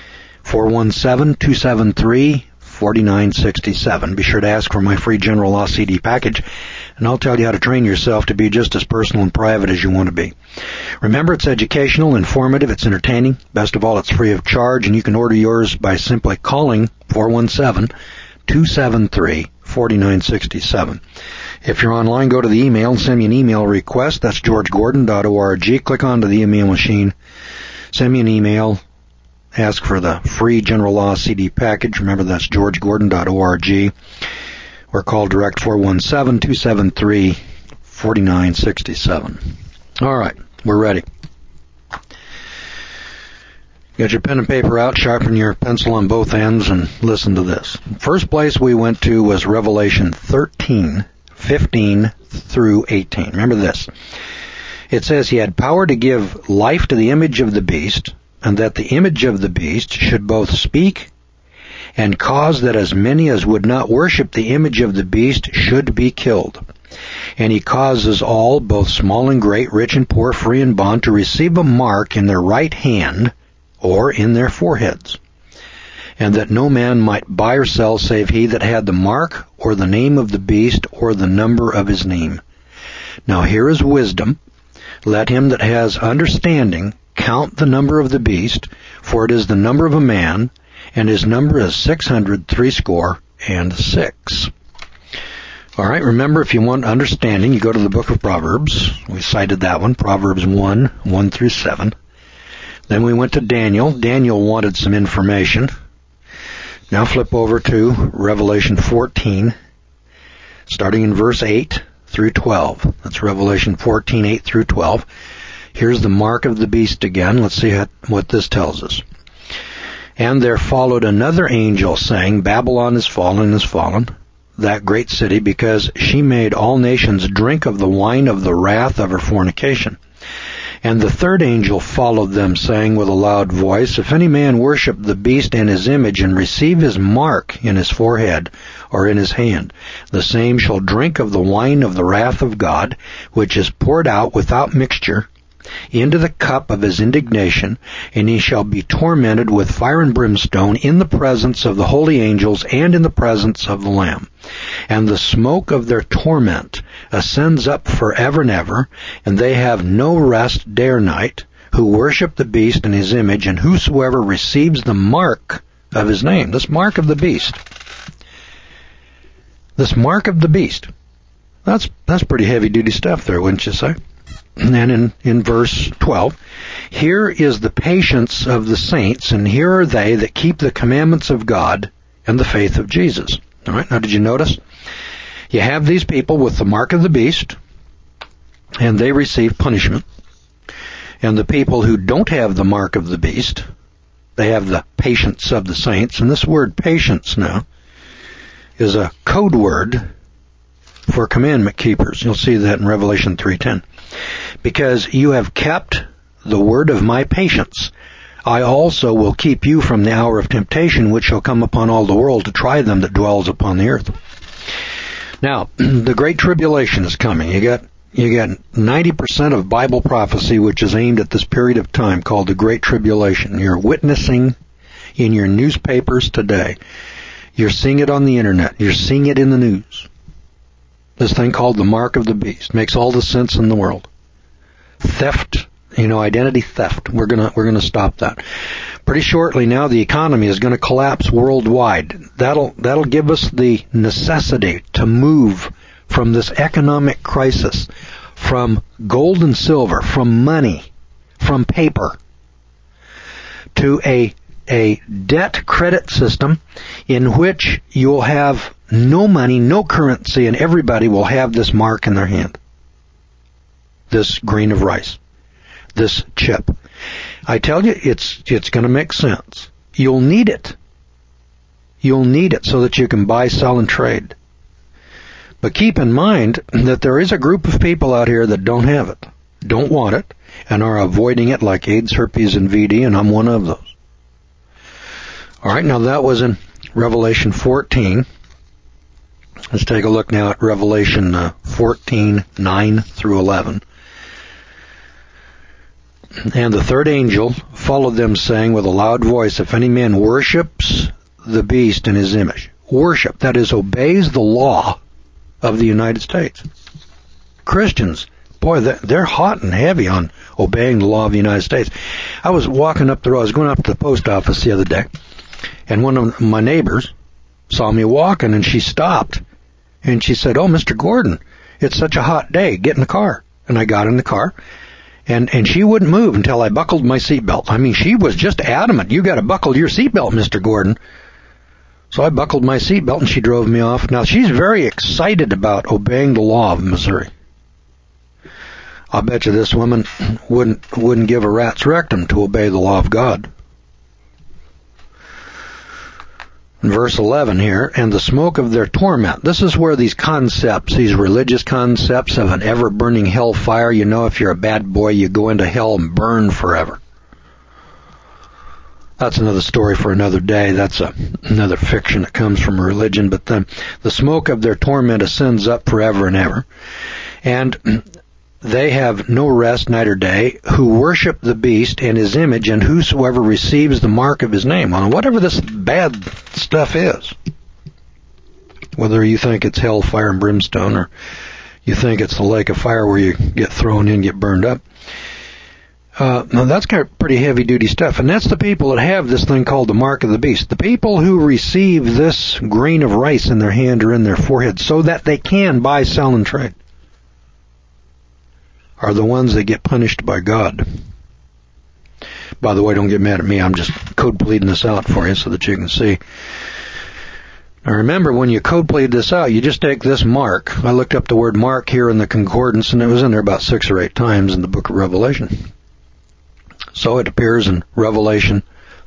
417-273-4967. Be sure to ask for my free General Law CD package, and I'll tell you how to train yourself to be just as personal and private as you want to be. Remember, it's educational, informative, it's entertaining. Best of all, it's free of charge, and you can order yours by simply calling 417-273-4967. If you're online, go to the email and send me an email request. That's georgegordon.org. Click onto the email machine. Send me an email. Ask for the free General Law CD package. Remember, that's georgegordon.org. Or call direct 417-273-4967. All right, we're ready. Get your pen and paper out, sharpen your pencil on both ends, and listen to this. First place we went to was Revelation 13:15 through 18. Remember this. It says, he had power to give life to the image of the beast, and that the image of the beast should both speak and cause that as many as would not worship the image of the beast should be killed. And he causes all, both small and great, rich and poor, free and bond, to receive a mark in their right hand or in their foreheads, and that no man might buy or sell save he that had the mark or the name of the beast or the number of his name. Now here is wisdom. Let him that has understanding count the number of the beast, for it is the number of a man, and his number is 666. All right, remember, if you want understanding, you go to the book of Proverbs. We cited that one, Proverbs 1 through 7. Then we went to Daniel. Daniel wanted some information. Now flip over to Revelation 14, starting in verse 8 through 12. That's Revelation 14, 8 through 12. Here's the mark of the beast again. Let's see what this tells us. And there followed another angel saying, Babylon is fallen, that great city, because she made all nations drink of the wine of the wrath of her fornication. And the third angel followed them, saying with a loud voice, if any man worship the beast and his image, and receive his mark in his forehead or in his hand, the same shall drink of the wine of the wrath of God, which is poured out without mixture into the cup of his indignation, and he shall be tormented with fire and brimstone in the presence of the holy angels and in the presence of the Lamb. And the smoke of their torment ascends up forever and ever, and they have no rest day or night, who worship the beast and his image, and whosoever receives the mark of his name. This mark of the beast. This mark of the beast. That's pretty heavy-duty stuff there, wouldn't you say? And then in verse 12, here is the patience of the saints, and here are they that keep the commandments of God and the faith of Jesus. All right, now did you notice? You have these people with the mark of the beast, and they receive punishment. And the people who don't have the mark of the beast, they have the patience of the saints. And this word patience now is a code word for commandment keepers. You'll see that in Revelation 3:10. Because you have kept the word of my patience, I also will keep you from the hour of temptation, which shall come upon all the world to try them that dwells upon the earth. Now, the great tribulation is coming. You You get 90% of Bible prophecy, which is aimed at this period of time called the Great Tribulation. You're witnessing in your newspapers today. You're seeing it on the internet. You're seeing it in the news. This thing called the mark of the beast makes all the sense in the world. Theft, identity theft. We're gonna stop that. Pretty shortly now, the economy is going to collapse worldwide. That'll give us the necessity to move from this economic crisis, from gold and silver, from money, from paper, to a debt credit system in which you'll have no money, no currency, and everybody will have this mark in their hand. This grain of rice. This chip. I tell you, it's going to make sense. You'll need it. You'll need it so that you can buy, sell, and trade. But keep in mind that there is a group of people out here that don't have it, don't want it, and are avoiding it like AIDS, herpes, and VD, and I'm one of those. All right, now that was in Revelation 14. Let's take a look now at Revelation 14, 9 through 11. And the third angel followed them, saying with a loud voice, if any man worships the beast in his image, worship, that is, obeys the law of the United States. Christians, boy, they're hot and heavy on obeying the law of the United States. I was walking up the road, I was going up to the post office the other day, and one of my neighbors saw me walking, and she stopped, and she said, oh, Mr. Gordon, it's such a hot day, get in the car. And I got in the car, and she wouldn't move until I buckled my seatbelt. I mean, she was just adamant, you got to buckle your seatbelt, Mr. Gordon. So I buckled my seatbelt, and she drove me off. Now, she's very excited about obeying the law of Missouri. I'll bet you this woman wouldn't give a rat's rectum to obey the law of God. In verse 11 here, and the smoke of their torment. This is where these concepts, these religious concepts of an ever-burning hellfire, if you're a bad boy, you go into hell and burn forever. That's another story for another day. That's another fiction that comes from religion. But then the smoke of their torment ascends up forever and ever. And they have no rest night or day, who worship the beast and his image, and whosoever receives the mark of his name. Well, whatever this bad stuff is, whether you think it's hell, fire, and brimstone, or you think it's the lake of fire where you get thrown in, get burned up, now that's kind of pretty heavy-duty stuff. And that's the people that have this thing called the mark of the beast. The people who receive this grain of rice in their hand or in their forehead so that they can buy, sell, and trade are the ones that get punished by God. By the way, don't get mad at me. I'm just code pleading this out for you so that you can see. Now remember, when you code plead this out, you just take this mark. I looked up the word mark here in the concordance, and it was in there about 6 or 8 times in the book of Revelation. So it appears in Revelation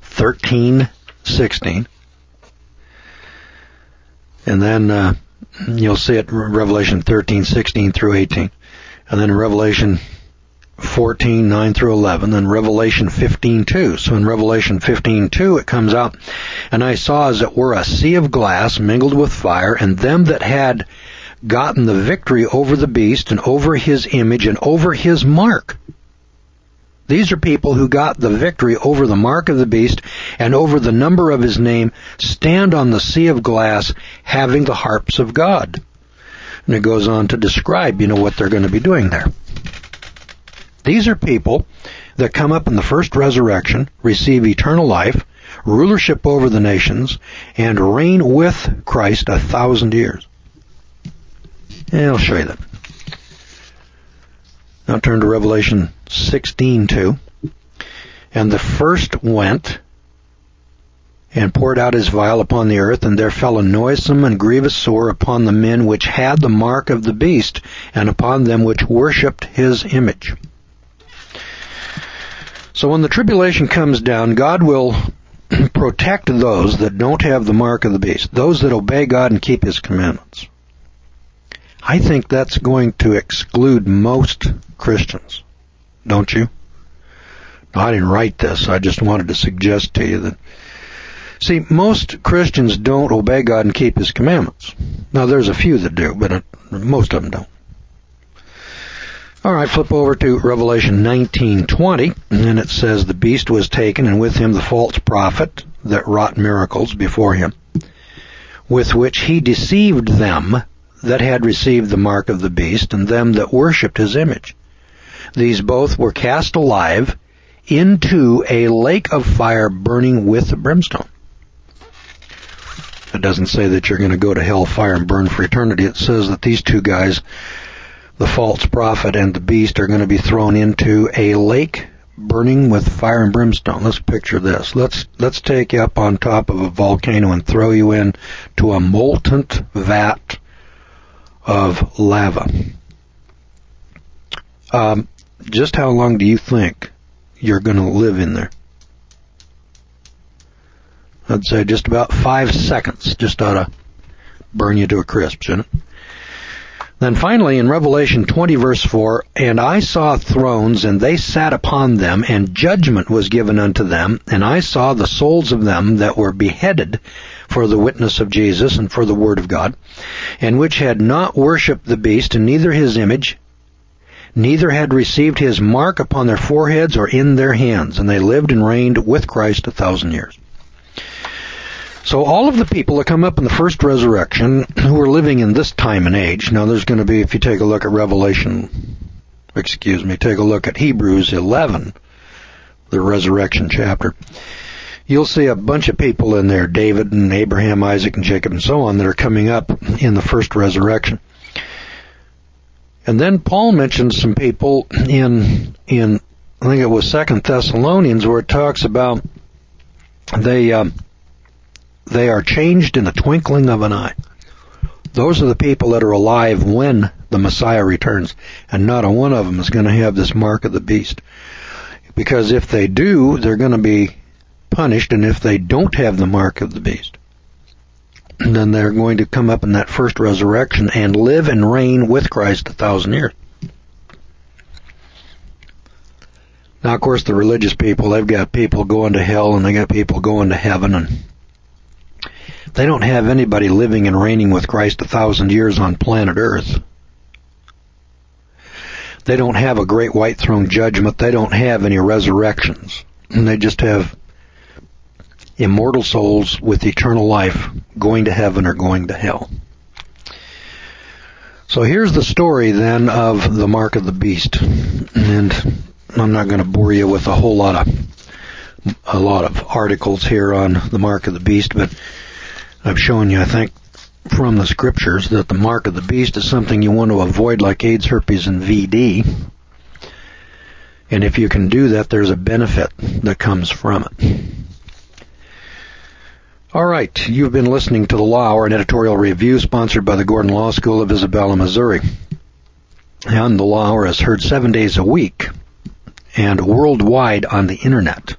13:16. And then you'll see it in Revelation 13:16 through 18. And then in Revelation 14:9 through 11, then Revelation 15:2. So in Revelation 15:2 it comes out, and I saw as it were a sea of glass mingled with fire, and them that had gotten the victory over the beast and over his image and over his mark. These are people who got the victory over the mark of the beast and over the number of his name, stand on the sea of glass, having the harps of God. And it goes on to describe, what they're going to be doing there. These are people that come up in the first resurrection, receive eternal life, rulership over the nations, and reign with Christ 1,000 years. And I'll show you that. Now turn to Revelation 16:2. And the first went and poured out his vial upon the earth, and there fell a noisome and grievous sore upon the men which had the mark of the beast, and upon them which worshipped his image. So when the tribulation comes down, God will protect those that don't have the mark of the beast, those that obey God and keep his commandments. I think that's going to exclude most Christians, don't you? No, I didn't write this. I just wanted to suggest to you that, see, most Christians don't obey God and keep his commandments. Now, there's a few that do, but most of them don't. All right, flip over to Revelation 19:20, and it says, "The beast was taken, and with him the false prophet that wrought miracles before him, with which he deceived them that had received the mark of the beast, and them that worshipped his image. These both were cast alive into a lake of fire burning with brimstone." It doesn't say that you're going to go to hell, fire, and burn for eternity. It says that these two guys, the false prophet and the beast, are going to be thrown into a lake burning with fire and brimstone. Let's picture this. Let's take you up on top of a volcano and throw you into a molten vat of lava. Just how long do you think you're going to live in there? I'd say just about 5 seconds. Just ought to burn you to a crisp, shouldn't it? Then finally, in Revelation 20, verse 4, "And I saw thrones, and they sat upon them, and judgment was given unto them. And I saw the souls of them that were beheaded for the witness of Jesus and for the word of God, and which had not worshipped the beast, and neither his image, neither had received his mark upon their foreheads or in their hands. And they lived and reigned with Christ 1,000 years." So all of the people that come up in the first resurrection who are living in this time and age, now there's going to be, if you take a look at take a look at Hebrews 11, the resurrection chapter, you'll see a bunch of people in there, David and Abraham, Isaac and Jacob and so on, that are coming up in the first resurrection. And then Paul mentions some people in I think it was 2 Thessalonians, where it talks about they are changed in the twinkling of an eye. Those are the people that are alive when the Messiah returns, and not a one of them is going to have this mark of the beast. Because if they do, they're going to be punished, and if they don't have the mark of the beast, then they're going to come up in that first resurrection and live and reign with Christ 1,000 years. Now, of course, the religious people, they've got people going to hell, and they got people going to heaven, and they don't have anybody living and reigning with Christ 1,000 years on planet Earth. They don't have a great white throne judgment. They don't have any resurrections. And they just have immortal souls with eternal life going to heaven or going to hell. So here's the story then of the mark of the beast. And I'm not going to bore you with a lot of articles here on the mark of the beast, but I've shown you, I think, from the scriptures that the mark of the beast is something you want to avoid, like AIDS, herpes, and VD. And if you can do that, there's a benefit that comes from it. All right, you've been listening to the Law Hour, an editorial review sponsored by the Gordon Law School of Isabella, Missouri. And the Law Hour is heard 7 days a week and worldwide on the Internet,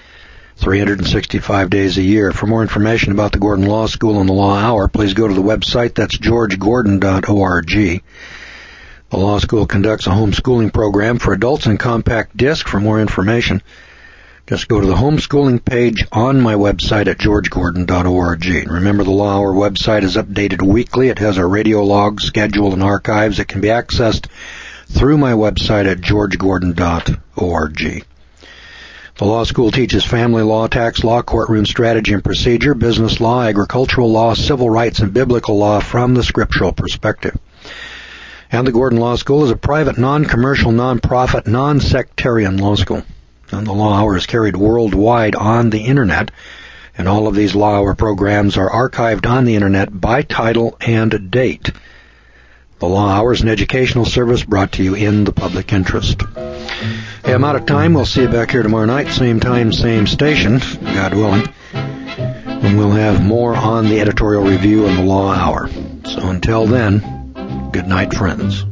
365 days a year. For more information about the Gordon Law School and the Law Hour, please go to the website. That's georgegordon.org. The Law School conducts a homeschooling program for adults in compact disc. For more information, just go to the homeschooling page on my website at georgegordon.org. Remember, the Law Hour website is updated weekly. It has a radio log, schedule, and archives. It can be accessed through my website at georgegordon.org. The law school teaches family law, tax law, courtroom strategy and procedure, business law, agricultural law, civil rights, and biblical law from the scriptural perspective. And the Gordon Law School is a private, non-commercial, non-profit, non-sectarian law school. And the Law Hour is carried worldwide on the Internet, and all of these Law Hour programs are archived on the Internet by title and date. The Law Hour is an educational service brought to you in the public interest. Hey, I'm out of time. We'll see you back here tomorrow night, same time, same station, God willing. And we'll have more on the editorial review and the Law Hour. So until then, good night, friends.